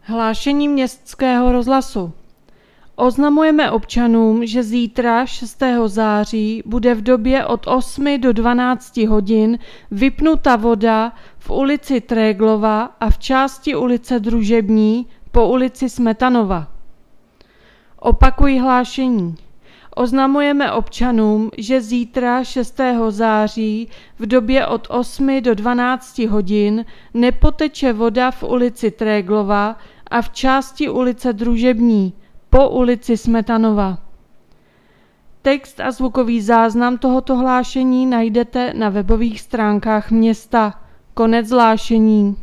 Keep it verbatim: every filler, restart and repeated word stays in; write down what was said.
Hlášení Městského rozhlasu. Oznamujeme občanům, že zítra, šestého září, bude v době od osmi do dvanácti hodin vypnuta voda v ulici Tréglova a v části ulice Družební po ulici Smetanova. Opakuji hlášení. Oznamujeme občanům, že zítra, šestého září, v době od osmi do dvanácti hodin nepoteče voda v ulici Tréglova a v části ulice Družební po ulici Smetanova. Text a zvukový záznam tohoto hlášení najdete na webových stránkách města. Konec hlášení.